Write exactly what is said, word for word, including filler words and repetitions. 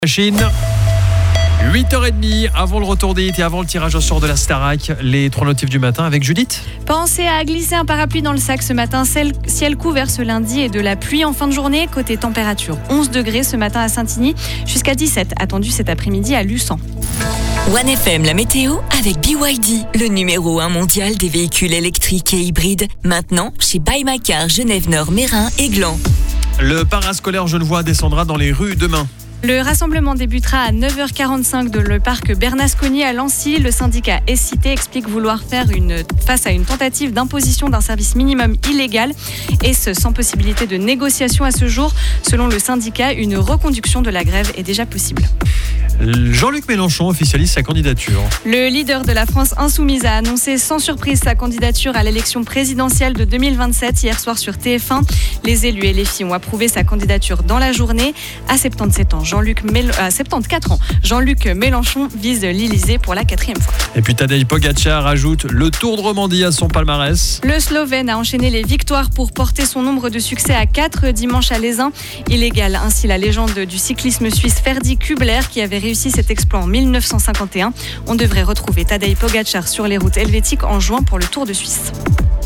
Chine. huit heures trente, avant le retour des hits et avant le tirage au sort de la Starac, les trois notifs du matin avec Judith. Pensez à glisser un parapluie dans le sac ce matin. Ciel couvert ce lundi et de la pluie en fin de journée. Côté température, onze degrés ce matin à Saint-Igny, jusqu'à dix-sept attendus cet après-midi à Luçon. one F M, la météo avec B Y D, le numéro un mondial des véhicules électriques et hybrides. Maintenant, chez Buy My Car, Genève-Nord, Mérin et Gland. Le parascolaire genevois descendra dans les rues demain. Le rassemblement débutera à neuf heures quarante-cinq dans le parc Bernasconi à Lancy. Le syndicat S-Cité explique vouloir faire une, face à une tentative d'imposition d'un service minimum illégal, et ce sans possibilité de négociation à ce jour. Selon le syndicat, une reconduction de la grève est déjà possible. Jean-Luc Mélenchon officialise sa candidature. Le leader de la France insoumise a annoncé sans surprise sa candidature à l'élection présidentielle de deux mille vingt-sept hier soir sur T F un. Les élus et les filles ont approuvé sa candidature dans la journée. À soixante-dix-sept ans, Jean-Luc Mél- à soixante-quatorze ans, Jean-Luc Mélenchon vise l'Élysée pour la quatrième fois. Et puis Tadej Pogačar ajoute le Tour de Romandie à son palmarès. Le Slovène a enchaîné les victoires pour porter son nombre de succès à quatre dimanche à Lézin. Il égale ainsi la légende du cyclisme suisse Ferdi Kubler qui avait réussi cet exploit en mille neuf cent cinquante et un. On devrait retrouver Tadej Pogačar sur les routes helvétiques en juin pour le Tour de Suisse.